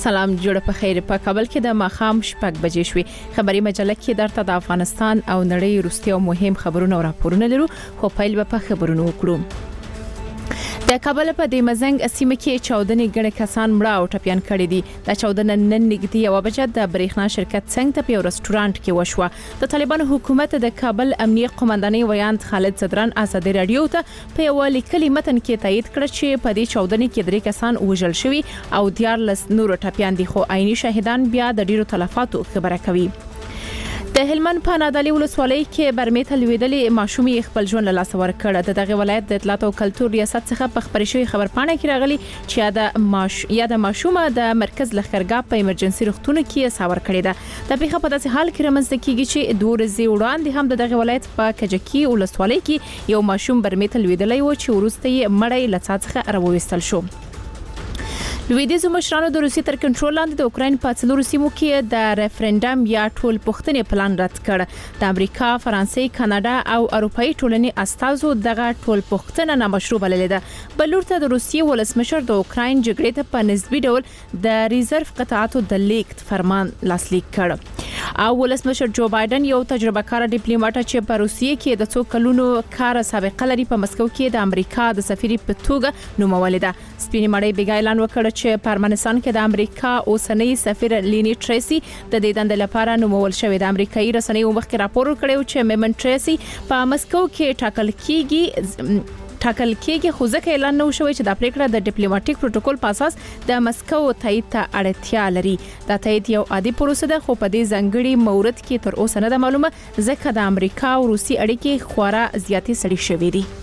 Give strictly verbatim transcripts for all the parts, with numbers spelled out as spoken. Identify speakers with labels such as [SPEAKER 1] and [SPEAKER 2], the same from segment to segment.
[SPEAKER 1] سلام جوړ په خیر. په کابل کې د ماخام شپږ بجې شوې. خبري مجله کې درته د افغانستان او نړۍ وروستي او مهم خبرونه او راپورونه لرو، خو پیل به په خبرونو وکړو. د کابل په د مزنګ سیمه کې چاودنې ګڼ کسان مړه او ټپيان کړي دي. د چاودنې نن نږدې یو بجه د برېښنا شرکت څنګ ته په رستورانت کې وشوه. د طالبانو حکومت د کابل امنیه قومندانۍ ویاند خالد صدران ازادي رادیو ته په یو لیکلي متن کې تایید کړ چې په دې چاودنې کې درې کسان وژل شوي او دیارلس نور ټپيان دي، خو عیني شاهدان بیا د ډیرو تلفاتو خبره کوي. د هلمند په نادعلي ولسوالۍ کې برمې ته لویدلې ماشومې خپل ژوند له لاسه ورکړ. د دغه ولایت د اطلاعات او کلتور ریاست څخه په خبري شوی خبرپاڼه کې راغلي چې د ماش یا د ماشومه د مرکز لخرګاه په ایمرجنسي روغتون کې ساور کړی ده. د پیښه په داسې حال کې رامنځته کیږي چې دوه ورځې وړاندې هم د دغه ولایت په کجکی ولسوالۍ کې یو ماشوم برمې ته لویدلی و چې وروسته یې مړی له څاه څخه راوویستل شو. لویدیځو مشرانو د روسي تر کنټرول لاندې د اوکراین په څلورو سیمو کې د ریفرندم یا ټول پوښتنې پلان رد کړ. د امریکا، فرانسې، کاناډا او اروپאי ټولنې استازو دغه ټول پوښتنه نامشروع بللې ده. بلور ته د روسیې ولسمشر د اوکراین جګړې ته په نسبي ډول د ریزرف قطعاتو د لیکت فرمان لاسلیک کړ. او ولسمشر جو بایدن یو تجربه کار ډیپلوماټ چې په روسیې کې د څو کلونو کار سابقه لري په مسکو کې د امریکا د سفیر په توګه نومولې ده. سپینې مړی بیګا اعلان وکړ چې په ارمنستان کې د امریکا اوسنۍ سفیر لینی ټریسی د دې دند لپاره نومول شوې. د امریکایي رسنیو مخکې راپور ورکړی چې میمن ټریسی په مسکو کې ټاکل کیږي ټاکل کېږي خو ځکه اعلان نه شوی چې د پریکړه د ډیپلوماټیک پروتوکول په اساس د مسکو تایید ته اړتیا لري. دا تایید یو عادي پروسه ده، خو په دې ځنګړي مورد کې تر اوسه نه ده معلومه ځکه د امریکا او روسي اړیکې خورا زیاتې سړې شوې دي.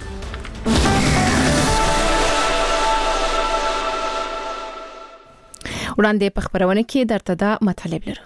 [SPEAKER 1] وړاندې په خبرونه کې درته دا مطلب لرو.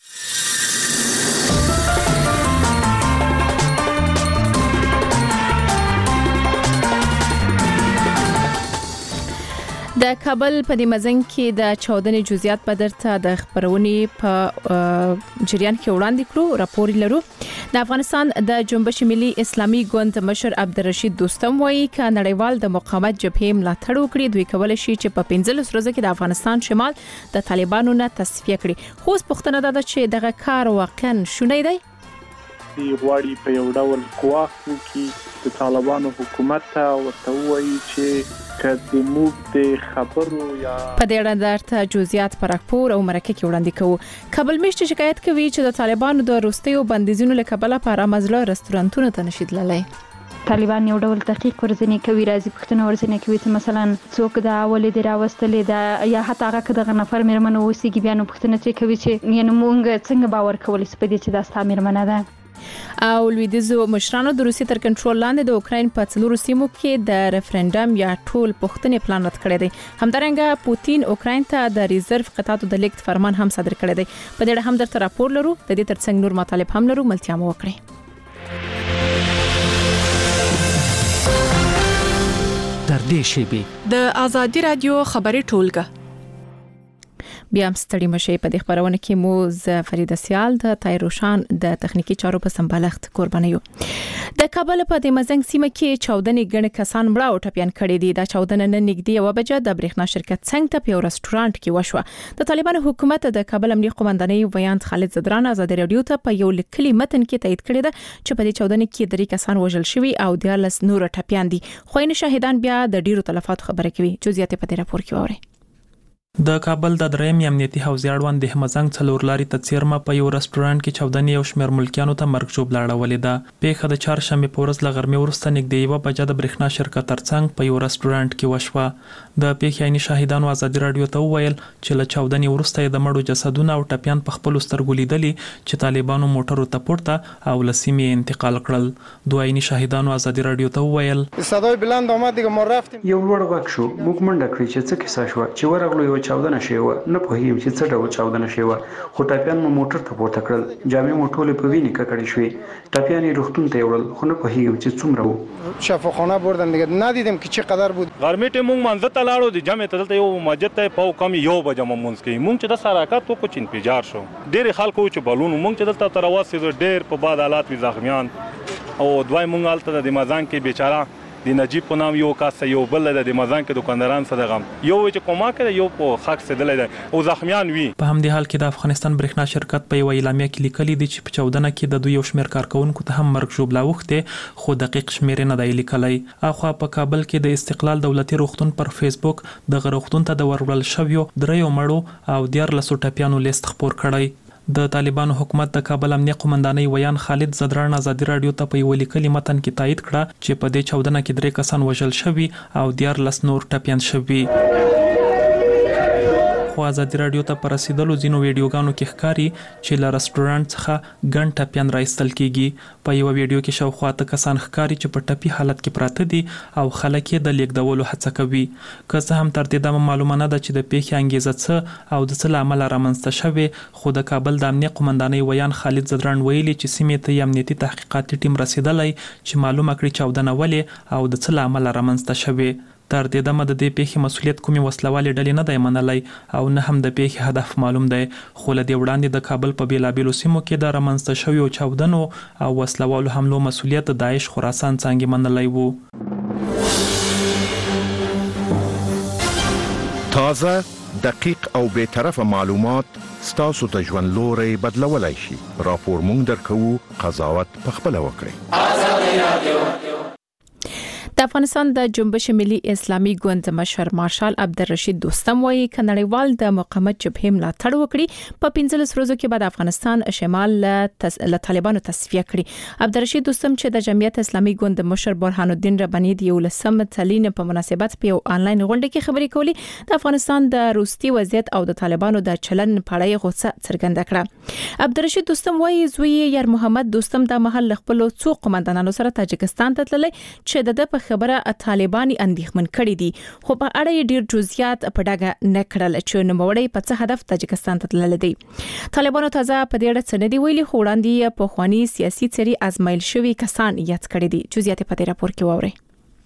[SPEAKER 1] د کابل په د مزنګ کې د چاودنې جزئیات په درته د خبرونې په جریان کې وړاندې کړو. راپور لرو. د افغانستان د جنبش ملي اسلامي ګوند مشر عبدالرشید دوستم وایي ک نړیوال د مقاومت جبهې ملاتړ وکړي دوی کولای شي چې په پنځلس ورځې کې د افغانستان شمال د طالبانو نه تصفیه کړي. خو پوښتنه ده چې دغه کار واقعا شونی دی؟
[SPEAKER 2] دی غواړي په یو ډول کوواخ کې د طالبانو حکومت ته ورته وایي چې کله موږ د خبرو یا
[SPEAKER 1] په دې اړه درته جزئیات پر راپور او مرکه کې وړاندې کوو. کابل مشت شکایت کوي چې د طالبانو د وروستیو بندیزونو له کبله په رامزله رستورانتونو ته نشي تللی.
[SPEAKER 3] طالبان یو ډول تحقیق ورزنی کوي، راځي پښتنه ورزنی کوي چې مثلا څوک د اولې د راوستلې د یا حتی هغه کده نفر مېرمنو وسیږي بیا نو پښتنه چې کوي چې یعنی مونږ څنګه باور کولای سو په دې چې دا ستاسو مېرمنه ده.
[SPEAKER 1] او لویدیځو مشرانو د روسي تر کنټرول لاندې د اوکراین په څلورو سیمو کې د ریفرندم یا ټول پوښتنې پلان رد کړی دی. همدارنګه پوتین اوکراین ته د ریزرف قطعاتو د لیکت فرمان هم صادر کړی دی. په دې اړه هم درته راپور لرو. د دې ترڅنګ نور مطالب هم لرو، ملتیا مو وکړئ.
[SPEAKER 4] در دې شیبې
[SPEAKER 1] د ازادي رادیو خبري ټولګه بیا هم ستړي مشي. په دې خبرونه کې مو ز فریده سیال د تایروشان د تخنیکی چارو په سمبالښت قرباني یو. د کابل په د مزنګ سیمه کې چاودنې ګڼ کسان مړه او ټپيان کړي دي. دا چاودنه نن نږدې یو بجه د برېښنا شرکت څنګ ته په رستورانت کې وشوه. د طالبانو حکومت د کابل امنیه قومندانۍ ویاند خالد صدران ازادي رادیو ته په یو لیکلي متن کې تایید کړی ده چې په دې چاودنه کې درې کسان وژل شوي او دیارلس نور ټپيان دي، خو عین شاهدان بیا د ډیرو تلفات خبره کوي. جزئیات په دې راپور کې ووري.
[SPEAKER 5] د کابل د دریم امنیتي حوزې اړوند د مزنګ څلور لاري ته څیرمه په یو رستورانت کې چاودنې یو شمېر ملکیانو ته مرګ ژوبله اړولې ده. پیښه د چهارشنبې په ورځ له غرمې وروسته نږدې یوه بجه د برېښنا شرکت ترڅنګ په یو رستورانت کې وشوه. د پیښې عیني شاهدانو ازادي رادیو ته وویل چې له چاودنې وروسته یې د مړو جسدونه او ټپیان په خپلو سترګو لیدلي چې طالبانو موټرو ته پورته او له سیمې انتقال کړل. دوه عیني شاهدانو ازادي رادیو ته وویل
[SPEAKER 6] صدای بلند آمد دیگه ما رفتیم.
[SPEAKER 7] یو لوړ غږ شو، موږ منډه کړې چې څه کیسه شوه. چې ورغلو یو چاودنه شوه، نه پوهیږم چې څه ډول چاودنه شوه، خو ټپیان مو موټر ته پورته کړل. جامې مو ټولې په وینې ککړې شوې. ټپیان یې روغتون ته یوړل، خو نه پوهیږم چې څومره وو.
[SPEAKER 6] شفاخانه بردن دیگه ندیدم که چه قدر بود.
[SPEAKER 8] غرمې ته مونږ منځ ته لاړو، د جمع ته دلته یو مسجد ته په کم یو بجه مونږ کې مونږ چې د حرکت وکړو چې انفجار شو. ډېر خلکو چې بلون مونږ چې دلته تر واسه ډېر په باد حالات وي زخمیان او دوی مونږ الته د مزان کې بیچاره د نجیب په نام یو کس یو بل د مزان کې دکانداران سره غم یو چې کومه کړ یو په خاک سدل دی او زخمیان وی.
[SPEAKER 5] په همدې حال کې د افغانستان برېښنا شرکت په یو اعلامیه کې لیکلي دي چې په چودنه کې د دوی یو شمېر کارکونکو ته هم مرګ ژوبلا وخته خو دقیق شمېر نه دی لیکلی. اخوا په کابل کې د استقلال دولتي روغتون پر فیسبوک د روغتون ته د ورول شویو دریو مړو او دیارلسو ټپیانو لیست خپور کړی. د طالبانو حکومت د کابل امنیه قومندانۍ ویان خالد زدران ازادي رادیو ته په یو لیکلي متن کې تایید کړه چې په دې چودنه کې درې کسان وژل شوي او دیارلس نور ټپیان شوي. خو ازادي رادیو ته پر رسیدلو ځینو ویډیوګانو کې ښکاري چې له رستورانت څخه ګڼ ټپیان راایستل کیږي. په یو ویډیو کې شاوخوا ته کسان ښکاري چې په ټپي حالت کې پراته دي او خلک یې د لیږدولو هڅه کوي. که څه هم تر دې دمه معلومه نه ده چې د پیښې انګیزه څه او د څه له امله رامنځته شوې، خو د کابل د امنیه قومندانۍ ویان خالد زدران ویلي چې سیمې ته یې امنیتي تحقیقاتي ټیم رسیدلی چې معلومه کړي چاودنه ولې او د څه له امله رامنځته شوې. تر دې دمه د دې پیښې مسولیت کومې وسلوالې ډلې نه دی منلی او نه هم د پیښې هدف معلوم دی. خو له دې وړاندې د کابل په بیلابیلو سیمو کې د رامنځته شویو چاودنو او وسلوالو حملو مسولیت د داعش خراسان څانګې منلی وو.
[SPEAKER 9] تازه، دقیق او بی‌طرفه معلومات ستاسو ته ژوند لوری بدلولی شي. راپور مونږ درکوو، قضاوت پخپله وکړئ. آزادي رادیو.
[SPEAKER 1] د افغانستان د جنبش ملي اسلامي ګوند مشر مارشال عبدالرشید دوستم وایي ک نړیوال د مقاومت جبهې ملاتړ وکړي په پنځلس ورځو کې بعد افغانستان شمال له طالبانو تصفیه کړي. عبدالرشید دوستم چې د جمعیت اسلامي ګوند مشر برهان الدین رباني د یولسم تلین په مناسبت په یو آنلاین غونډه کې خبرې کولې د افغانستان د روسي وضعیت او د طالبانو د چلن په اړه غوسه څرګنده کړه. عبدالرشید دوستم وایي زوی یار محمد دوستم د محل خپل څو قومندانانو سره تاجکستان ته تللی چې د په خبره طالبان اندېښمن کړي دي، خو په اړه یې ډیر جزئیات په ډاګه نه کړل چې نوموړی په څه هدف تاجکستان ته تللی دی. طالبانو تازه په دې اړه څه نه دی ویلي، خو وړاندې په خواني سیاسي څېرې ازمایل شوي کسان یاد کړي دي. جزئیات په دې راپور کې واورئ.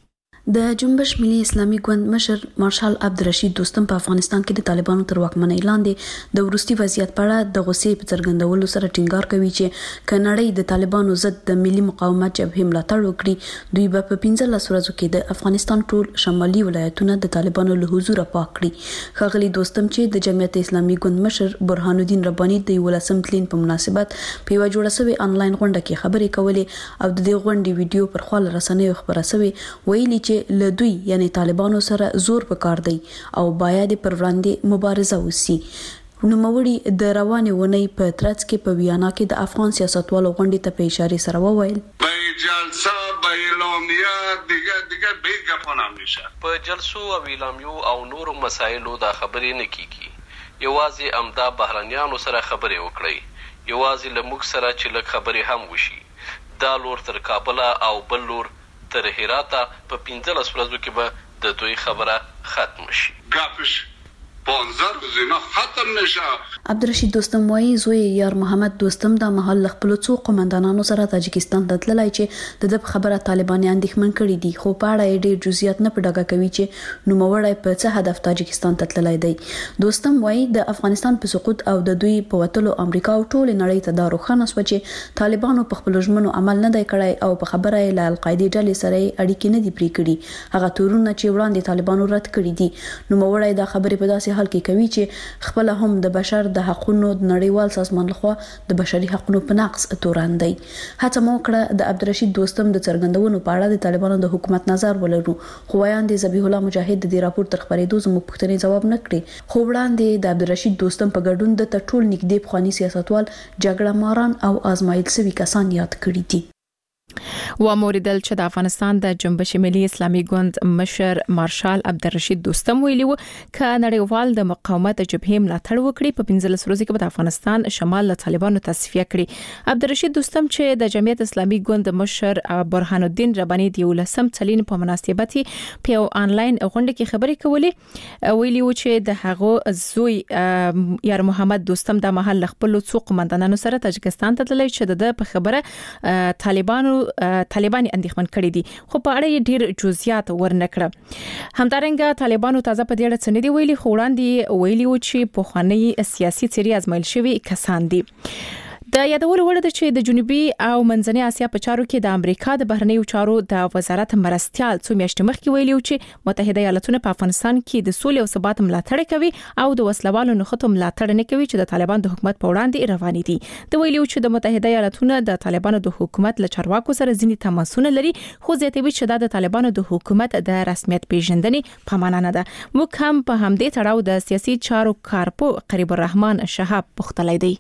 [SPEAKER 10] د جنبش ملي اسلامي ګوند مشر مارشال عبدالرشید دوستم په افغانستان کې د طالبانو تر واکمنۍ لاندې د وروستي وضعیت په اړه د غوسې په څرګندولو سره ټینګار کوي چې کنړی د طالبانو ضد د ملي مقاومت جبهې ملاتړ وکړي، دوی به په پنځلس ورځو کې د افغانستان ټول شمالي ولایتونه د طالبانو له حضور پاک کړي. ښاغلي دوستم چې د جمعیت اسلامي ګوند مشر برهان الدین رباني د یولسم تلین په مناسبت په یو جوړه شوی آنلاین غونډه کې خبرې کولې او د دې غونډې ویډیو پر خپل رسنیو خبره شوی، ویلي چې له دوی یعنی طالبانو سره زور پکار دی او باید پر وړاندې مبارزه وسی. نوموړي د روانې ونې په ترڅ کې په ویانا کې د افغان سیاستوالو غونډې ته په اشاره سره وویل
[SPEAKER 11] به جلسه به اعلامیه دیگه دیگه به گپانم نشه
[SPEAKER 12] په جلسو او اعلامیو او نورو مسایلو دا خبرې نه کیږي. یوازې امدا بهرانيانو سره خبرې وکړي، یوازې لموږ سره چې لږ خبرې هم وشي. دا لور تر کابل او بل لور تر هراته په پنځلس ورځو کې به د دوی خبره ختم شي.
[SPEAKER 11] ګپش پنځه ورځې نه ختم نشه.
[SPEAKER 10] عبدالرشید دوستم وایي زوی یار محمد دوستم د محل خپل څو قومندانانو سره تاجکستان ته تللی چې د خبره طالبان اندېښمن کړي دي، خو په اړه ډېر جزئیات نه په ډاګه کوي چې نوموړی په څه هدف تاجکستان ته تللی دی. دوستم وایي د افغانستان په سقوط او د دوی په وتلو امریکا او ټول نړۍ ته دا روښانه شوه چې طالبانو په خپل ژمنو عمل نه دی کړی او په خبره یې له القاعده ډلې سره اړیکې نه دي پرې کړي. هغه تورونه چې وړاندې طالبانو رد کړي دي. نوموړی دا خبرې په داسې حال کې کوي چې خپل هم د بشر د حقوقو د نړیوال سازمان لخوا د بشري حقوقو په نقض تورن دی. هڅه مو کړه د عبدالرشید دوستم د څرګندونو په اړه د طالبانو د حکومت نظر ولرو، خو وایاندې ذبیح الله مجاهد د دې راپور تر خبرېدو زموږ پوښتنې جواب نه کړي. خو وړاندې د عبدالرشید دوستم په ګډون د ټول نږدې پخوانی سیاستوال جګړه ماران او آزمایل شوي کسان یاد کړي دي.
[SPEAKER 1] و موریدل چې د افغانستان د جنبش ملي اسلامي ګوند مشر مارشال عبدالرشید دوستم ویلي و ک نړیوال د مقاومت جبهې ملاتړ وکړي په پنځلس ورځو کې د افغانستان شمال له طالبانو تصفیه کړي. عبدالرشید دوستم چې د جمعیت اسلامي ګوند مشر برهان الدین رباني د یولسم تلین په مناسبت په یو آنلاین غونډه کې خبرې کولې، ویلي و چې د هغه زوی یار محمد دوستم د محل خپل څو قومندانانو سره تاجکستان ته تللی چې د په خبره طالبانو طالبان اندېښمن کړي دي، خو په اړه یې ډیر جزئیات ورنکړه. همدارنګه طالبانو تازه په دې اړه څه نه دی ویلي، خو وړاندې ویلي و چې په خواني سیاسي څېرې ازمایل شوي کسان دي. د یادولو وړ ده چې د جنوبي او منځنۍ اسیا په چارو کې د امریکا د بهرنیو چارو د وزارت مرستيال څو میاشتې مخکې ویلي چې متحده ایالاتونه په افغانستان کې د سولې او ثبات ملاتړ کوي او د وسلوالو نخښو ملاتړ نه کوي چې د طالبان د حکومت په وړاندې رواني دي. د ویلي چې د متحده ایالاتونه د طالبانو د حکومت له چارواکو سره ځینې تماسونه لري، خو زیاتوي چې د طالبانو د حکومت د رسمیت پیژندنې په معنا نه ده. موږ هم په همدې تړاو د سیاسي چارو کارپو قریب الرحمن شهاب پختلی دی.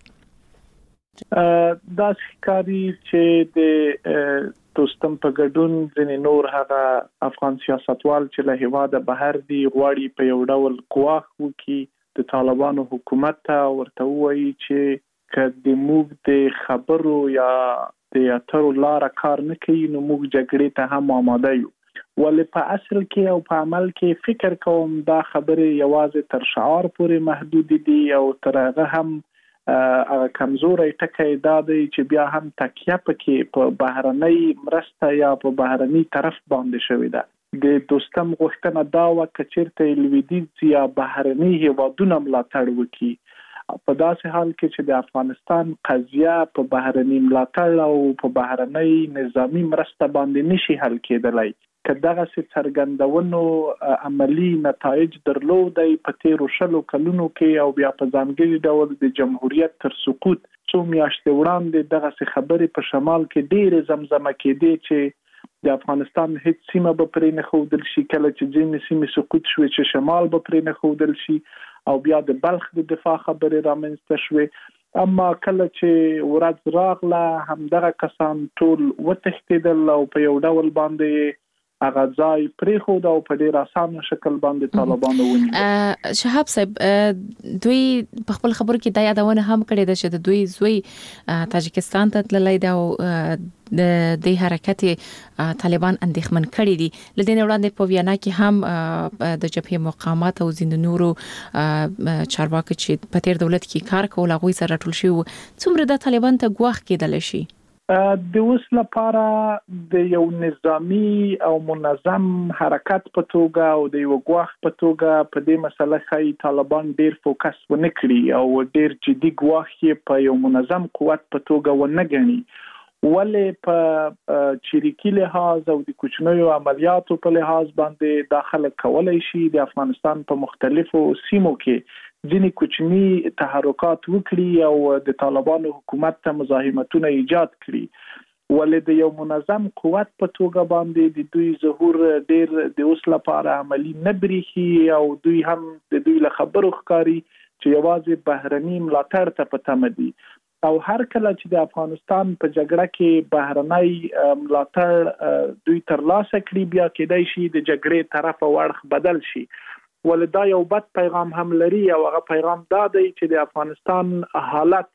[SPEAKER 2] دا ښکاري چې د دوستم په ګډون ځینې نور هغه افغان سیاستوال چې له هیواده بهر دي غواړي په یو ډول ګواښ وکړي د طالبانو حکومت ته، ورته وایي چې که د موږ د خبرو یا د اترو لاره کار نه کوي نو موږ جګړې ته هم آماده یو. ولې په اصل کې او په عمل کې فکر کوم دا خبرې یوازې تر شعار پورې محدود دي او تر هغه هم هغه کمزوري ټکی دا دی چې بیا هم تکیه پکې په بهرنۍ مرسته یا په بهرنۍ طرف باندې شوې ده. د دوستم غوښتنه دا و چې چیرته لویدیځ یا بهرنۍ هیوادونه ملاتړ وکړي. په داسې حال کې چې د افغانستان قضیه په بهرنۍ ملاتړ او په بهرنۍ نظامی مرسته باندې نشي حل کېدلای. که دغه څرګندونو عملی نتایج درلودای په تیرو شلو کلونو کې او بیا په ځانګړي ډول د جمهوریت تر سقوط څو میاشتې وړاندې دغه خبرې په شمال کې ډېر زمزمه کېدې چې د افغانستان هیڅ سیمه به پرې نه ښودل شي، کله چې ځینې سیمې سقوط شوې چې شمال به پرې نه ښودل شي او بیا د بلخ د دفاع خبرې رامنځته شوې. اما کله چې ورځ راغله همدغه کسان ټول وتښتېدل او په یو ډول باندې هغه ځای پرېښود او په ډېر اسانه شکل باندې طالبانو ونیو.
[SPEAKER 1] شهاب صاحب دوی په خپل خبرو کې دا یادونه هم کړې ده چې د دوی زوی تاجکستان ته تللی دی او د دې حرکت طالبان اندېښمن کړي دي. لدې نه وړاندې په ویانا کې هم د جبهه مقاومت او ځینو نورو چارواکي چې په تیر دولت کې کار کول هغه سره ټول شي څومره د طالبان ته ګواښ کېدل شي.
[SPEAKER 2] د اوس لپاره د یو نظامی او منظم حرکت په توګه او د یو ګواښ په توګه په دې مسله کې طالبان ډیر فوکس ونه کړي او ډیر جدي ګواښ په یو منظم قوت په توګه ونه ګڼي. ولې په چریکي لحاظ او د کوچنیو عملیاتو په لحاظ باندې داخله کولای شي د افغانستان په مختلفو سیمو کې ځینې کوچني تحرکات وکړي او د طالبانو حکومت ته مزاحمتونه ایجاد کړي. ولې د یو منظم قوت په توګه باندې د دوی ظهور ډیر د اوس لپاره عملی نه بریښي او دوی هم د دوی له خبرو ښکاري چې یوازې بهرني ملاتړ ته په تمه دي او هر کله چې د افغانستان په جګړه کې بهرنۍ ملاتړ دوی ترلاسه کړي بیا کېدای شي د جګړې طرف او اړخ بدل شي. ولې دا یو بد پیغام هم لري او هغه پیغام دا دی چې د افغانستان حالت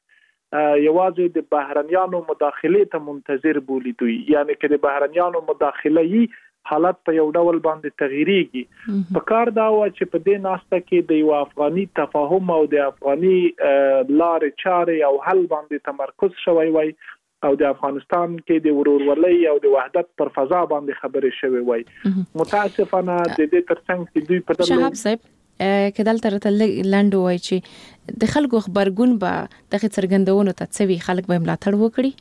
[SPEAKER 2] یوازې د بهرنیانو مداخله ته منتظر بولی دوی، یعنی چې د بهرنیانو مداخله حالت په یو ډول باندې تغییریږي. په کار دا و چې په دې ناسته کې د یو افغاني تفاهم او د افغاني لارې چارې او حل باندې تمرکز شوی وای او د افغانستان کې د ورورولۍ او د وحدت پر فضا باندې خبرې شوی وای. متاسفانه د دې ترڅنګ چې دوی په
[SPEAKER 1] شهاب صاحب کدل تر تل لاندو وای چې د خلکو خبرګون به د څرګندونو ته څوي خلک به ملاتړ وکړي.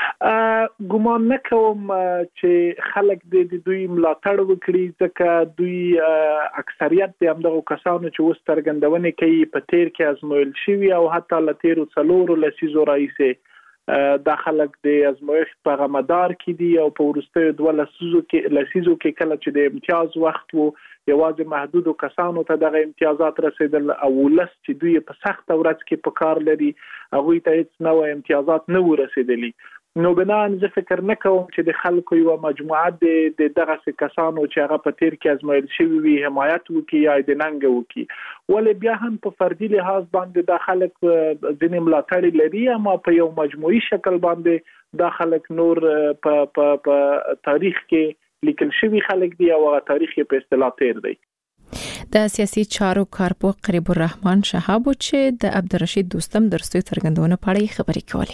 [SPEAKER 2] ګومان نه کوم چې خلک د دوی ملاتړ وکړي ځکه دوی اکثریت د همدغه کسانو چې اوس څرګندونه کوي په تیر کې ازمویل شوی او حتی ل تیرو څلورو لسیزو راځي دا خلک د ازمویښت په غمدار کې دي او په ورستیو دوه لسیزو کې لسیزو کې کله چې د امتیاز وخت وو یوازې محدودو کسانو ته دغه امتیازات رسیدل او ولس چې دوی په سخت ورځ کې په کار لري هغه ته هیڅ نوې امتیازات نه ورسېدلي. نو بنان زه فکر نه کوم چې د خلکو یو مجموعه د دغه کسانو چې هغه په تیر کې ازمایل شوی وي حمایت وکړي یا د ننګ وکړي. ولې بیا هم په فردي لحاظ باندې د خلک ځینې ملاتړ لري اما په یو مجموعي شکل باندې د خلک نور په په په تاریخ کې لیکل شوی خلک دی او هغه تاریخ په اصطلاح تیر دی.
[SPEAKER 1] د سیاسي چارو کارپو قریب الرحمن شهاب چې د عبدالرشید دوستم درستوي څرګندونه پاړې خبرې کولې.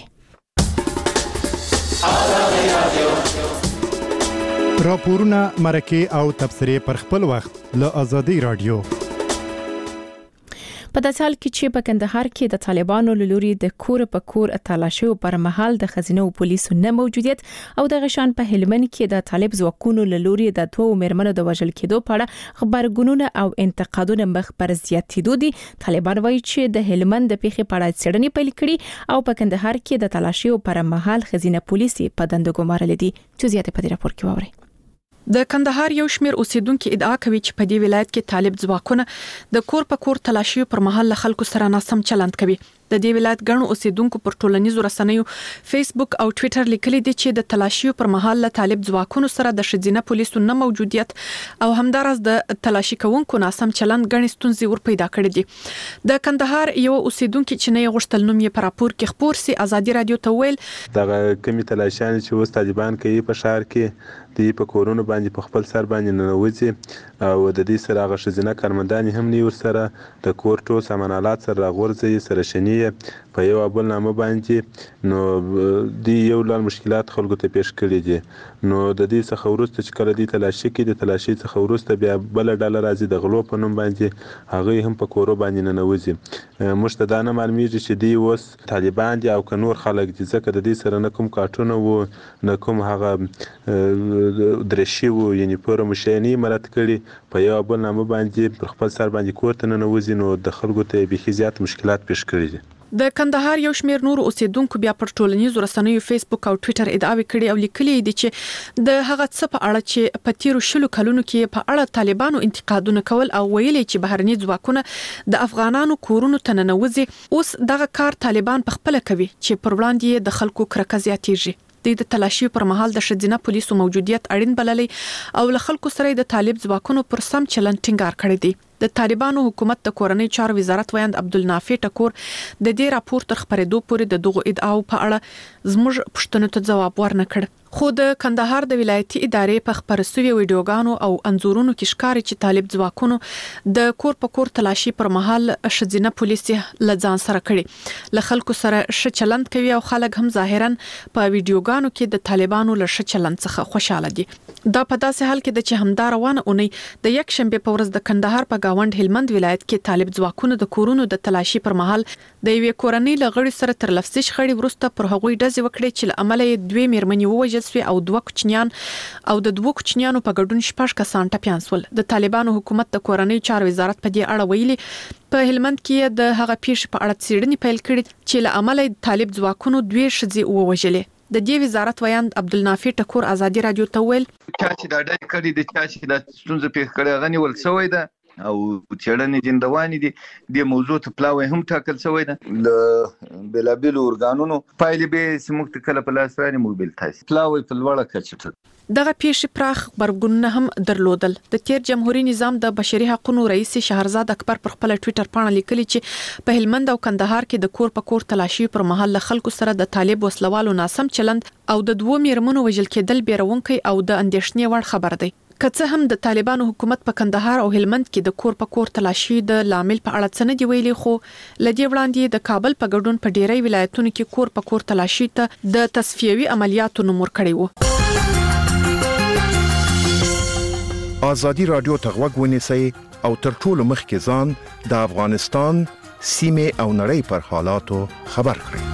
[SPEAKER 13] راپورونه مرکه او تبصره پر خپل وخت له ازادي رادیو.
[SPEAKER 1] په داسې حال کې چې په کندهار کې د طالبانو له لوري د کور په کور تلاشي پر مهال د خزینه او پولیسو نه موجودیت او د غشان په هلمند کې د طالب ځواکونو له لوري د دوه مېرمنو د وژل کېدو په اړه خبرګونونه او انتقادونه مخ پر زیاتېدو دي. طالبان وایي چې د هلمند د پیښې په اړه څېړنې پیل کړي او په کندهار کې د تلاشي پر مهال خزینه پولیسي په دند ګمارل دي. چې زیاته په دې راپور کې ووري.
[SPEAKER 13] د کندهار یو شمېر اوسیدونکو ادعا کوي چې په دې ولایت کې طالب ځواکونه د کور په کور تلاشي پر مهال له خلکو سره ناسم چلند کوي. د دې ولایت ګڼو اوسیدونکو پر ټولنیزو رسنیو فیسبوک او ټوئیټر لیکلي دي چې د تلاشي پر مهال له طالب ځواکونو سره د شذینه پولیسو نه موجودیت او همدارس د تلاشي کوونکو ناسم چلند ګڼې ستونزې ور پیدا کړې دي. د کندهار یو اوسیدونکو چې نه غوښتل نوم یې پر راپور کې خبر سي ازادي رادیو ته ویل
[SPEAKER 14] دغه کمی تلاشیان چې اوس طالبان کوي په شهر کې دی په کورونو باندې په خپل سر باندې ننوځي او د دې سره غ شذینه کارمندان هم نه ور سره د کورټو سامانالات سره غورځي سره شنی په یو بل نامه باندې نو دی یو لړ مشکلات خلکو ته پیښ کړي دي. نو د دې څخه ورسته چې کله دی تلاشي کې د تلاشي څخه ورسته بیا بل ډله راځي د غلو په نوم باندې هغه هم په کورو باندې ننوځي. موږ ته دا نه معلومیږي چې دی اوس طالبان دي او که نور خلک دي ځکه د دې سره نه کوم کارټونه وو نه کوم هغه درشي وو یعنی پوره مشینی مراد کړي په یو بل نامه باندې پر خپل سر باندې کور ته ننوځي. نو د خلکو ته به زیات مشکلات پیښ کړي دي.
[SPEAKER 13] د کندهار یو شمېر نور اوسیدونکو بیا پر ټولنیزو رسنیو فیسبوک او ټوئیټر ادعاوې کړي او لیکلي دي چې د هغه څه په اړه چې په تیرو شلو کلونو کې په اړه طالبانو انتقادونه کول او ویلي چې بهرني ځواکونه د افغانانو کورونو ته ننوځي اوس دغه کار طالبان په خپل کوي چې پر وړاندې د خلکو کرکه زیاتېږي. د تلاشي پر مهال د شذینه پولیسو موجودیت اړین بللی او له خلکو سره د طالب ځواکونو پر سم چلند ټینګار کړی دی. د طالبانو حکومت د کورنۍ چارو وزارت ویاند عبدالنافع ټکور د دې راپور تر خبرېدو پورې د دغو ادعاو په اړه زموږ پوښتنو ته ځواب ورنکړ. خو د کندهار د ولایتي ادارې په خبرو سوي ویډیوګانو او انزورونو کې ښکاري چې طالب ځواکونو د کور په کور تلاشي پر مهال شذینه پولیسي لځان سره کړي له خلکو سره ش چلند کوي او خلک هم ظاهرا په ویډیوګانو کې د طالبانو له ش چلند څخه خوشاله دي. دا په داسې حال کې د چې همدار روانه اونۍ د یک شنبه په ورځ د کندهار په گاوند هلمند ولایت کې طالب ځواکونو د کورونو د تلاشي پر مهال د یوې کورنۍ لغړی سره تر لفظي شخړې وروسته پر هغوی ډزې وکړې چې له امله یې دوه میرمنې ووژل شوې او دوه کوچنیان او د دوه کوچنیانو په ګډون شپږ کسان ټپیان شول. د طالبانو حکومت د کورنۍ چارو وزارت په دې اړه ویلي په هلمند کې د هغه پیښې په اړه څېړنې پیل کړې چې له امله طالب ځواکونو دوه ښځې ووژلې. د دې وزارت ویاند عبدالنافع ټکور ازادي رادیو ته ویل
[SPEAKER 15] چا چې دا ډېر کړي د چا چې د ستونزې پیښ کړي غني ول سوې ده او چېړنې جندوانې دي د موضوع ته پلاوی هم ټاکل شوی ده ل بلابل اورګانونو پایلې به سموږ کله په لاس رانه موبایل تاسو پلاوی په لوړه کچه
[SPEAKER 13] دغه پیښې پراخ خبرګونونه هم درلودل. د تیر جمهوریت نظام د بشري حقوقو رئیس شهرزاد اکبر پر خپل ټوئیټر باندې لیکلي چې په هلمند او کندهار کې د کور په کور تلاشي پر مهال له خلکو سره د طالب وسلوالو ناسم چلند او د دوه میرمنو وژل کېدل بیرونکي او د اندېښنې وړ خبر دی. که څه هم د طالبانو حکومت په کندهار او هلمند کې د کور په کور تلاشي د لامل په اړه څه نه دی ویلي خو لدی وړاندې د کابل په ګډون په ډیری ولایتونو کې کور په کور تلاشي ته د تصفیوي عملیاتو نومور کړی وو.
[SPEAKER 9] آزادی رادیو تغوږ ونیسئ او تر ټولو مخکې ځان د افغانستان سیمه او نړۍ پر حالاتو خبر کړئ.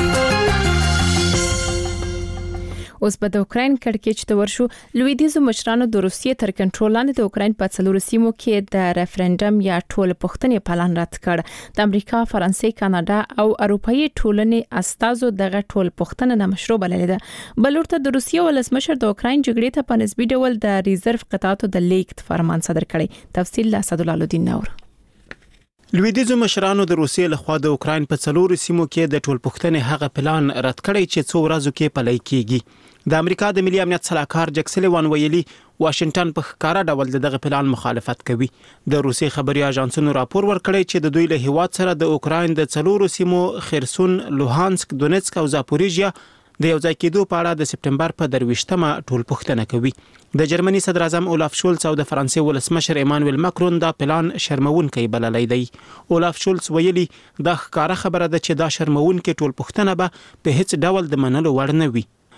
[SPEAKER 1] اوس په د اوکرين کړکېچ ته ورشو. لویدیزو مشرانو د روسیې تر کنټرول لاندې د اوکرين په څلورو سیمو کې د ریفرندم یا ټول پوښتنې پلان رد کړ. د امریکا، فرانسې، کاناډا او اروپאי ټولنې استازو دغه ټول پوښتنه نامشروع بللې ده. بل ورته د روسیې ولسمشر د اوکرين جګړې ته په نسبي ډول د ریزرو قطعاتو د لیکت فرمان صادر کړی. تفصیل له اسدالله الدین نور.
[SPEAKER 16] لویدیزو مشرانو د روسیې لخوا د اوکرين په څلورو سیمو کې د ټول پوښتنې هغه پلان رد کړی چې څو ورځې کې پلی کیږي. د امریکا د ملي امنیت صلاحکار جک سلیوان ویلي واشنگټن په ښکارا ډول دغه پلان مخالفت کوي. د روسي خبري اژانسونو راپور ورکړی چې د دوی له هیواد سره د اوکرين د څلورو سیمو خرسون، لوهانسک، دونیتسک او زاپوریژیا د یو ځای کېدو په اړه د سپټمبر په درویشتمه ټول پوښتنه کوي. د جرمني صدر اعظم اولاف شولز او د فرانسې ولسمشر ایمانوئل ماکرون دا پلان شرمونکي بللی دی. اولاف شولز ویلي دا ښکارا خبره ده چې دا شرمونکي ټول پوښتنه به په هیڅ ډول د منلو وړ نه وي.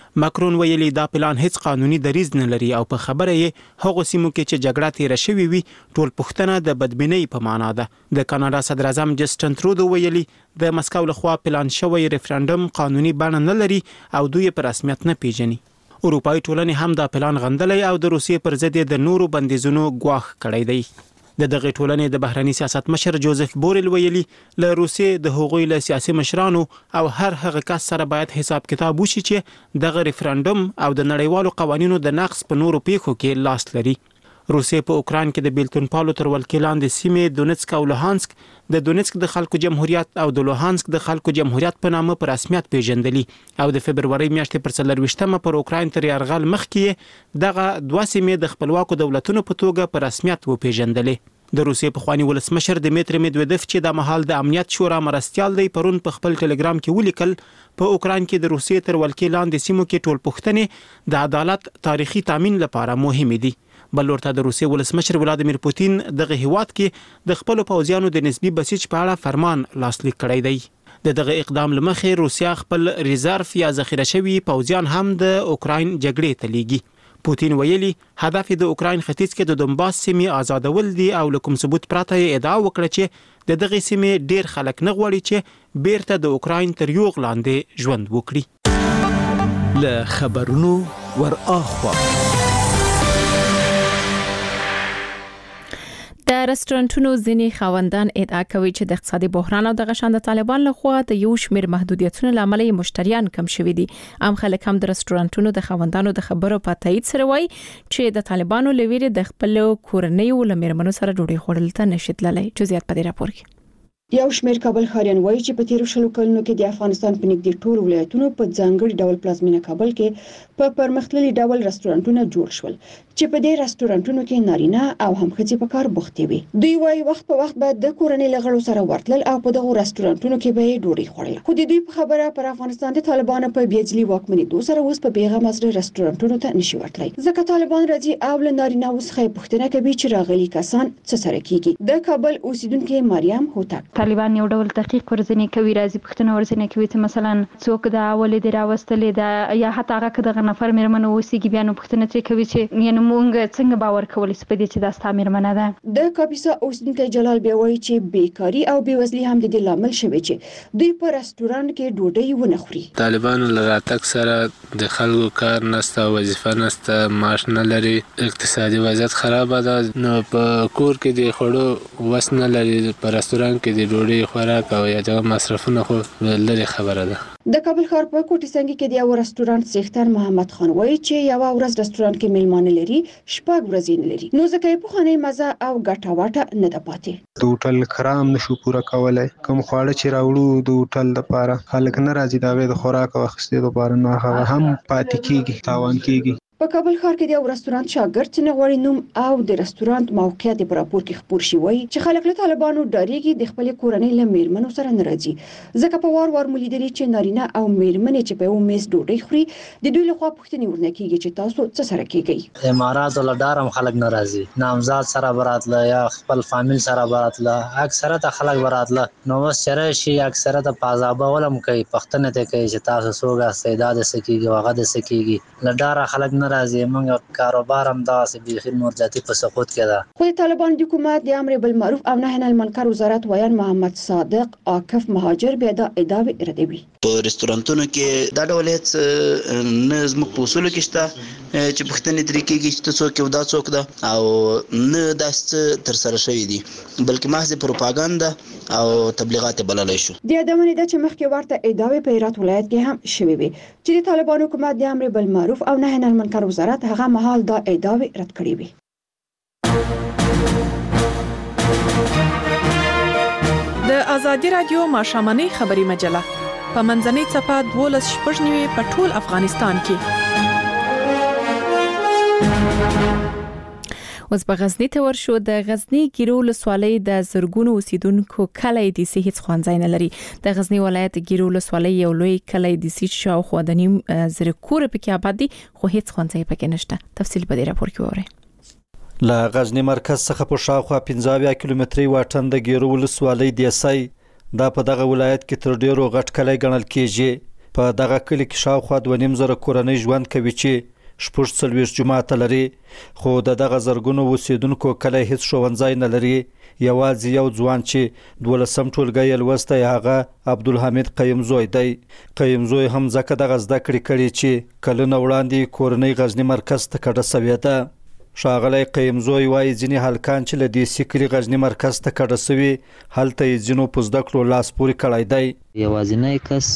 [SPEAKER 16] ماکرون ویلي دا پلان هیڅ قانوني دریز نه لري او په خبره یې هغو سیمو کې چې جګړه تیره شوې وي ټول پوښتنه د بدبینۍ په معنا ده. د کاناډا صدر اعظم جسټن ترودو ویلي د مسکو لخوا پلان شوی ریفرندوم قانوني بڼه نه لري او دوی په رسمیت نه پیژني. اروپایي ټولنې هم دا پلان غندلی او د روسیې پر ضد د نورو بندیزونو ګواښ کړی دی. د دغه ټولنې د بهرني سیاست مشر جوزف بورل ویلي له روسیې د هغوی له سیاسي مشرانو او هر هغه کس سره باید حساب کتاب وشي چې دغه ریفرندوم او د نړیوالو قوانینو د نقض په نورو پیښو کې لاس لري. روسیې په اوکراین کې د بیلتون پالو تر ولکې لاندې سیمې دونیتسک او لوهانسک د دونیتسک د خلکو جمهوریت او د لوهانسک د خلکو جمهوریت په نامه په رسمیت پیژندلي او د فبرورۍ میاشتې پر څلرویشتمه پر اوکراین تر یرغل مخکې دغه دوه سیمې د خپلواکو دولتونو په توګه په رسمیت وپیژندلې. د روسیې پخواني ولسمشر دمیتری میدویدف چې د مهال د امنیت شورا مرستیال دی پرون په خپل ټلګرام کې ولیکل په اوکراین کې د روسیې تر ولکې لاندې سیمو کې ټول پوښتنې د عدالت تاریخي تامین لپاره مهمې دي. بل ورته د روسیې ولسمشر ولادیمیر پوتین دغه هیواد کې د خپل پوځیانو د نسبی بسیج په اړه فرمان لاسلیک کړی دی. د دغه اقدام لمخې روسیا خپل ریزرف یا ذخیره شوي پوځیان هم د اوکراین جګړې ته لیږي. پوتین ویلي هدف د اوکراین ختیځ کې د دونباس سیمې آزادول دي او له کوم ثبوت پرته یې ادعا وکړه چې د دغه سیمې ډیر خلک نه غواړي چې بیرته د اوکراین تر یوغ لاندې ژوند وکړي.
[SPEAKER 4] له خبرونو ور اخوا
[SPEAKER 1] د رستورانتونو ځینې خاوندان ادعا کوي چې د اقتصادي بحران او د غشان د طالبان لخوا د یو شمېر محدودیتونو لامل مشتریان کم شوي دي. عام خلک هم د رستورانتونو د خاوندانو د خبرو په تایید سره وایي چې د طالبانو لویری د خپل کورنۍ او لمرمنو سره ډوډۍ خوړل ته نشي تللی. جزئیات په دې راپور کې.
[SPEAKER 17] یو شمېر کابل ښاریان وایي چې په تیرو شلو کلونو کې د افغانستان په نږدې ټولو ولایتونو په ځانګړي ډول پلازمینه کابل کې په پرمختللي ډول رستورانتونه جوړ شول چې په دې رستورانتونو کې نارینه او هم ښځې په کار بوختې وي. دوی وایي وخت په وخت باید د کورنۍ له غړو سره ورتلل او په دغه رستورانتونو کې به ډوډۍ خوړل. خو د دوی په خبره پر افغانستان د طالبانو په بیځلي واکمنېدو سره اوس په بیغمه زړه رستورانتونو ته نشي ورتلای. ځکه طالبان راځي او له نارینه وسخه پوښتنه کوي چې راغلي کسان څه سره کیږي. د کابل اوسیدونکو مریم هوتک
[SPEAKER 3] طالبان یو ډول تحقیق ورزنی کوي راځي پښتنه ورزنی کوي چې مثلا څوک د اولې د راوستلې د یا حتی هغه کده نفر مېرمنو وسیږي بیا نو پښتنه چې کوي چې یعنی مونږ څنګه باور کولی سو په دې چې دا ستا مېرمنه ده.
[SPEAKER 17] د کاپیسا اوسیدونکو جلال بیا وایي چې بیکاری او بیوزلي هم د دې لامل شوی چې دوی په رستوران کې ډوډۍ ونه خوري.
[SPEAKER 18] طالبانو لراتک سره د خلکو کار نسته، وظیفه نسته، معاش نه لري، اقتصادي وضعیت خراب ده، نو په کور کې د خوړو وس نه لري، په رستوران کې د ډوډۍ خوراک او یا د مصرفونو خو لري خبره ده.
[SPEAKER 17] د کابل ښار په کوټي څنګه کې د یو رستورانت څښتن محمد خان وایي چې یو ورځ رستورانت کې میلمانه لري شپږ ورځې نه لري، نو ځکه په خانه مزه او ګټه واټه نه ده پاتې.
[SPEAKER 19] د هوټل کرام نشو پوره کولای، کوم خواړه چې راوړو د هوټل لپاره خلک نه راځي دا د خوراک او اخیستلو لپاره، نو هغه هم پاتې کیږي، تاوان کیږي.
[SPEAKER 17] په کابل ښار کې د یو رستورانت شاګرد چې نغوړی نوم او د رستورانت موقعیت په راپور کې خبر شي وایي چې خلک له طالبانو ډاریږي د خپل کورنۍ له میرمنو سره نه راځي، ځکه په وار وار ملیدلې چې نارینه او میرمنې چې په یو میز ډوډۍ خوري د دوی لخوا پوښتنې ورنه کیږي چې تاسو څه سره کیږي.
[SPEAKER 20] امارات ول ډارم خلک ناراضي، نامزاد سره براتله یا خپل فامیل سره براتله، اکثره ته خلک براتله، نو وس سره شي اکثره ته پازابه ولم کوي، پښتنه ته کوي چې تاسو سوګه استعداد سکیږي واغه د سکیږي، لډاره خلک راځي، موږ کاروبار هم داسې بيخي نور ذاتي په سقوط کې ده.
[SPEAKER 17] خو طالبان د حکومت د امر بالمعروف او نهي عن المنکر وزارت ویان محمد صادق عاکف مهاجر بیا د ادعاوی ردوي.
[SPEAKER 21] په رستورانتونو کې دا ډول هیڅ نظم په اصول کې شته چې پښتنې طریقې کې چې څوک یو دا څوک ده او نه داسې تر سره شوی دي، بلکې محض پروپاګاندا او تبلیغات بللای شو.
[SPEAKER 17] د ادمنې د چې مخکې ورته ادعاوی په هرات ولایت کې هم شوی وي چې د طالبان حکومت د امر بالمعروف او نهي عن المنکر وزارت هغه مهال دا ادعاوی رد کړې وي.
[SPEAKER 13] د ازادي رادیو ماشامنۍ خبري مجله په منځنۍ صفه دولس شپږ نیوي په ټول افغانستان کې.
[SPEAKER 1] اوس په غزنی ته ورشو. د غزنی ګیرو ولسوالۍ د زرګونو اوسیدونکو کلی د سي هیڅ خوانځای نه لري. د غزنی ولایت ګیرو ولسوالۍ یو لوی کلی د سي شاوخوا د نیم زر کور پکې آباد دي، خو هیڅ خوانځای پکې نشته. تفصیل په دې راپور کې وره.
[SPEAKER 22] له غزنی مرکز څخه په شاوخوا پنځه اویا کیلومتري واټن د ګیرو ولسوالۍ دیسای دا په دغه ولایت کې تر ډیرو غټ کلی ګڼل کیږي. په دغه کلی کې شاوخوا دوه نیم زره کورنۍ ژوند کوي چې شپږ څلوېښت جوماته لري، خو د دغه زرګونو اوسېدونکو کلی هیڅ ښوونځی نه لري. یوازې یو ځوان چې دولسم ټولګی یې لوستی هغه عبدالحمید قیم زوی دی. قیم زوی هم ځکه دغه زده کړې کړي چې کلونه وړاندې کورنۍ غزني مرکز ته کډه سوې ده. ښاغلی قیم زوی وایي ځینې هلکان چې له دې سیکلي غزني مرکز ته کډه سوي هلته یې ځینو په زده کړو لاس پورې کړی دی.
[SPEAKER 6] یوازینی کس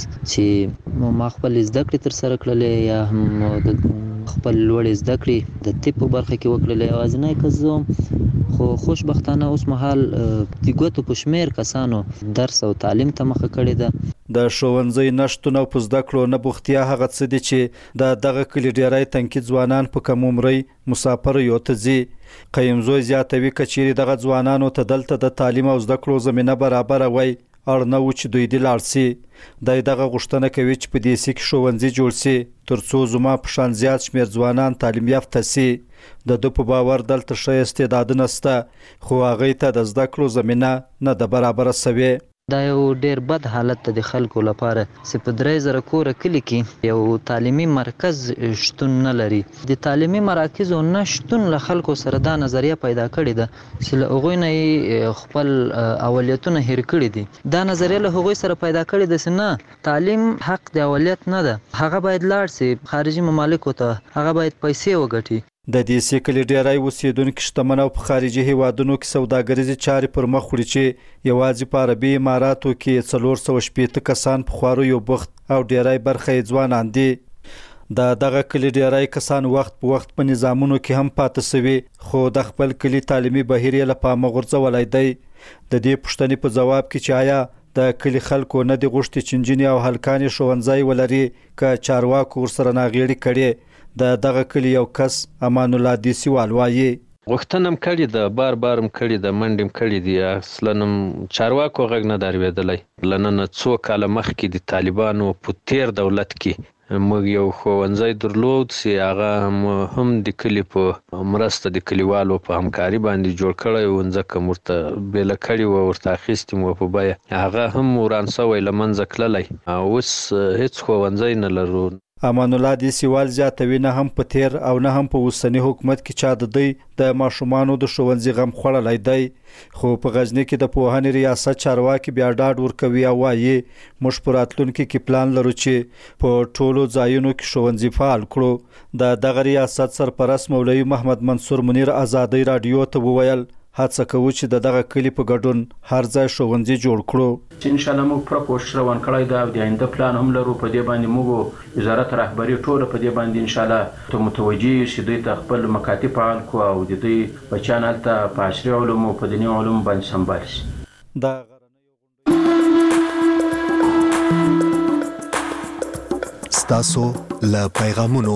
[SPEAKER 6] چې ما خپل زده کړې ترسره کړلې یا هم د خپل لوړې زده کړې د طب په برخه کې وکړلې یوازینی کس زه وم، خو خوشبختانه اوس مهال د ګوتو په شمېر کسانو درس او تعلیم ته مخه کړې ده.
[SPEAKER 22] د ښوونځي نشتون او په زده کړو نه بوختیا هغه څه دي چې د دغه کلي ډیری تنکي ځوانان په کم عمرۍ مسافریو ته ځي. قیم زوی زیاتوي که چیرې دغه ځوانانو ته دلته د تعلیم او زده کړو زمینه برابره وای اړ نه و چې دوی دې لاړ سي. دی دغه غوښتنه کوي چې په دې سي کې ښوونځي جوړ سي تر څو زما په شان زیات شمېر ځوانان تعلیم یافته سي. د ده په باور دلته ښه استعدادونه شته خو هغوی ته د زده کړو زمینه نه ده برابره سوې.
[SPEAKER 6] دا یو ډیر بد حالت ته د خلکو لپاره چې په درې زره کوره کلي کې یو تعلیمي مرکز شتون نه لري. د تعلیمي مراکزو نه شتون له خلکو سره دا نظریه پیدا کړې ده چې له هغوی نه یې خپل اولیتونه هیر کړي دي. دا نظریه له هغوی سره پیدا کړې ده چې نه تعلیم حق د اولیت نه ده، هغه باید لاړ سي خارجي ممالکو ته، هغه باید پیسې وګټي.
[SPEAKER 22] د دې سیکلي ډیری اوسېدونکي شتمن او په خارجي هیوادونو کې سوداګریزې چارې پر مخ وړي چې یوازې په عربي اماراتو کې څلور سوه شپېته کسان په خواریو بوخت او ډیری برخه یې ځوانان دي. د دغه کلي ډیری کسان وخت په وخت په نظامونو کې هم پاتې سوي خو د خپل کلي تعلیمي بهیر یې له پامه غورځولی دی. د دې پوښتنې په جواب کې چې آیا د کلي خلکو نه دي غوښتي چې نجونې او هلکان یې ښوونځی ولري که چارواکو ورسره ناغېړي کړې. د دغه کلي یو کس امان الله دیسیوال وایي
[SPEAKER 7] غوښتنه م کړې ده، بار بار م کړې ده، منډې م کړې دي، اصلا م چارواکو غږ نه دی اورېدلی. له ننه څو کاله مخکې د طالبانو په تیر دولت کې موږ یو ښوونځی درلود چې هغه هم د کلي په مرسته د کلیوالو په همکاري باندې جوړ کړی و، ځکه م ورته بیله کړې وه، ورته اخیستې مو په بیه، هغه هم وران سوی له منځه تللی. اوس هېڅ ښوونځی نه لرو.
[SPEAKER 22] امان الله دیسیوال زیاتوي نه هم په تیر او نه هم په اوسني حکومت کې چا د دوی د ماشومانو د ښوونځي غم خوړلی دی. خو په غزني کې د پوهنې ریاست چارواکي بیا ډاډ ورکوي او وایي موږ په راتلونکي کې پلان لرو چې په ټولو ځایونو کې ښوونځي فعال کړو. د دغه ریاست سرپرست مولوي محمد منصور منیر ازادۍ راډیو ته وویل هڅه کوو چې د دغه کلي په ګډون هر ځای ښوونځي جوړ کړو.
[SPEAKER 23] چې انشاءالله موږ پوره کوشش روان کړی ده او د آینده پلان هم لرو. په دې باندې موږ وزارت رهبري ټوله په دې باندې انشاءالله ته متوجه یو چې دوی ته خپل مکاتب فعال کړو او د دوی بچیان هلته په عصري علومو په دیني علومو باندې سمبال شي.
[SPEAKER 4] ستاسو له پیغامونو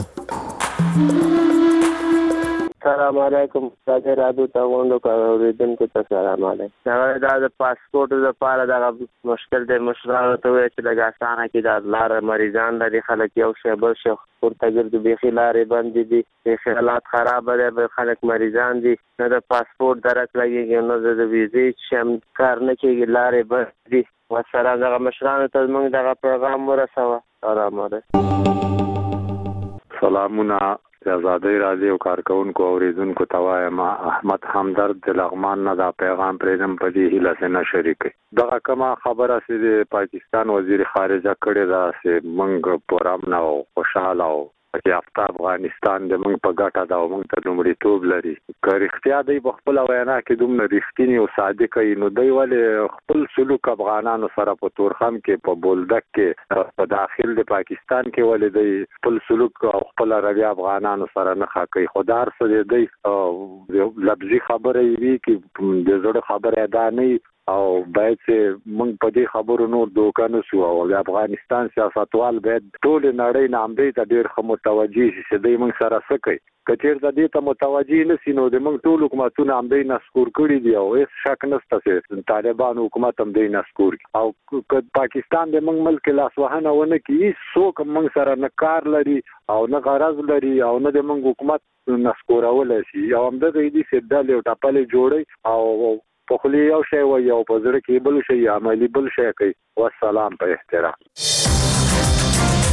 [SPEAKER 24] السلام علیکم. راځه راځو ته غونډو اوریدونکو ته سلام علیکم. هغه دا د پاسپورت لپاره دغه مشکل دی، مشرانو ته وایي چې لږ اسانه کړي، دا لاره مریضان لري، خلک یو شی بل شی ورته ګرځي، بیخي لارې بندې دي، بیخي حالات خرابه دی، خلک مریضان دي، نه د پاسپورت درک لګېږي نه د ویزې چې هم کار نه کېږي، لارې بند دي. والسلام. دغه مشرانو ته زموږ دغه پیغام ورسوه. سلام علیکم.
[SPEAKER 25] سلامونه د ازادۍ راډیو کارکونکو او اوریدونکو ته وایم احمد همدرد د لغمان نه دا پیغام پرېږدم په دې هیله چې نه شریکوي. دغه کومه خبره چې د پاکستان وزیر خارجه کړې ده چې موږ په امن او خوشحاله او یافته افغانستان د موږ په ګټه ده او موږ ته لومړیتوب لري. که رښتیا دی په خپله وینا کې دومره رښتینې او صادقه وي نو دی ولې خپل سلوک افغانانو سره په تورخم کې په بولدک کې په داخل د پاکستان کې ولې دی خپل سلوک او خپله رویه افغانانو سره نه ښه کوي. خو دا هر څه دی لفظي خبره یې وي چې د زړه خبره دا نه وي او باید چې موږ په دې خبرو نور دوکه نه شو او د افغانستان سیاستوال باید ټولې نړۍ نه همدې ته ډېر ښه متوجه شي چې دوی موږ سره څه کوي. که چېرته دې ته متوجه نه سي نو د موږ ټول حکومتونه همدې نسکور کړي دي او هېڅ شک نشته چې طالبان حکومت همدې نسکور کړي او که پاکستان د موږ ملک کې لاسوهنه ونه کړي هېڅوک موږ سره نه کار لري او نه غرض لري او نه د موږ حکومت نسکورولی شي او همدغه یې دي چې ډلې او ټپلې جوړوي او په خولې یو شی وایي او په زړه کې بل شی عملي بل شی کوي. والسلام په احترام.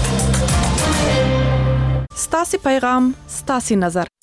[SPEAKER 13] ستاسو پیغام ستاسو نظر